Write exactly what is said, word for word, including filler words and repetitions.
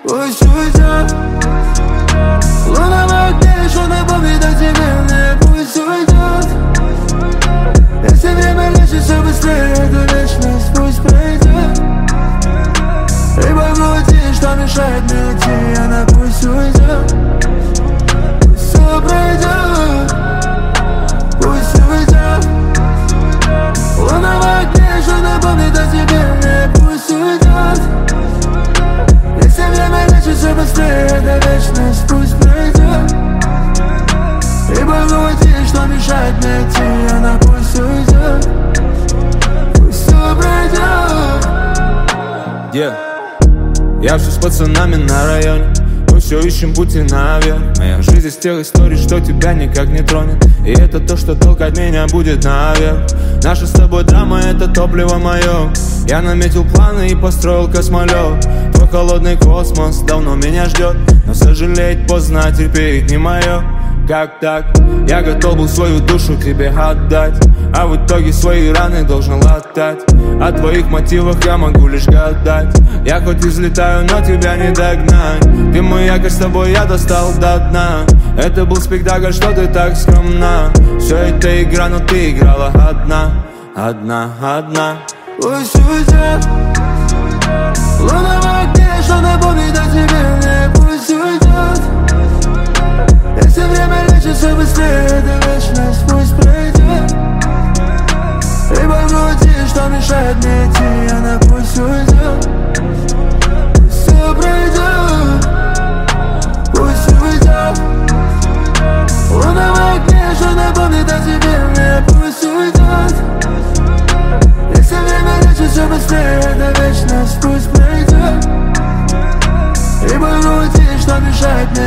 Пусть уйдет. Луна в огне, что напомнит о тебе мне. Пусть уйдет. Если время лечит все быстрее, эту вечность пусть пройдет. Ибо в груди, что мешает мне идти, она пусть уйдет. Пусть все пройдет. Пусть уйдет. Луна в огне, что напомнит о тебе мне. Пусть уйдет. Если время лечит все быстрее, эта вечность пусть пройдет. Ибо в груди, что мешает мне идти, она пусть уйдет. Пусть все пройдет. Yeah. Я все с пацанами на районе, мы все ищем пути наверх. Моя жизнь из тех историй, что тебя никак не тронет. И это то, что толкать меня будет наверх. Наша с тобой драма, это топливо мое. Я наметил планы и построил космолет. Твой холодный космос давно меня ждет, но сожалеть поздно, терпеть не мое. Как так? Я готов был свою душу тебе отдать, а в итоге свои раны должен латать. О твоих мотивах я могу лишь гадать. Я хоть и взлетаю, но тебя не догнать. Ты мой якорь, с тобой я достал до дна. Это был спектакль, что ты так скромна. Все это игра, но ты играла одна. Одна, одна. Пусть уйдет. Луна в огне, что напомнит о тебе мне. Пусть уйдет. Если время лечит все быстрее, эта вечность пусть пройдет. Ибо в груди, что мешает мне идти, она пусть уйдет. Пусть все пройдет. Пусть уйдет. Луна в огне, что напомнит о тебе мне. Пусть уйдет. Если время лечит все быстрее, эта вечность пусть пройдет. Ибо в груди, что мешает мне